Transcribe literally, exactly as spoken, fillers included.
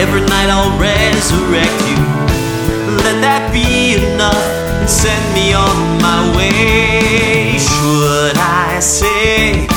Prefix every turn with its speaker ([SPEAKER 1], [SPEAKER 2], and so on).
[SPEAKER 1] every night I'll resurrect you. Let that be enough and send me on my way. Should I say